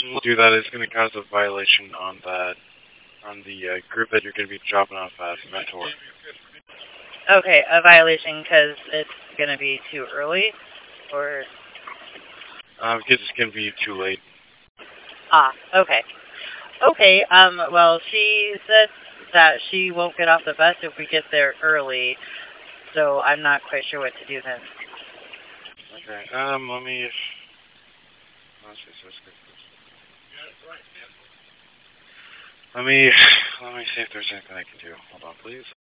do that is going to cause a violation on the group that you're going to be dropping off as mentor. Okay, a violation because it's going to be too early, or? Because it's going to be too late. Okay. Okay, well, she said that she won't get off the bus if we get there early, so I'm not quite sure what to do then. Okay, let me... Let me see if there's anything I can do. Hold on, please.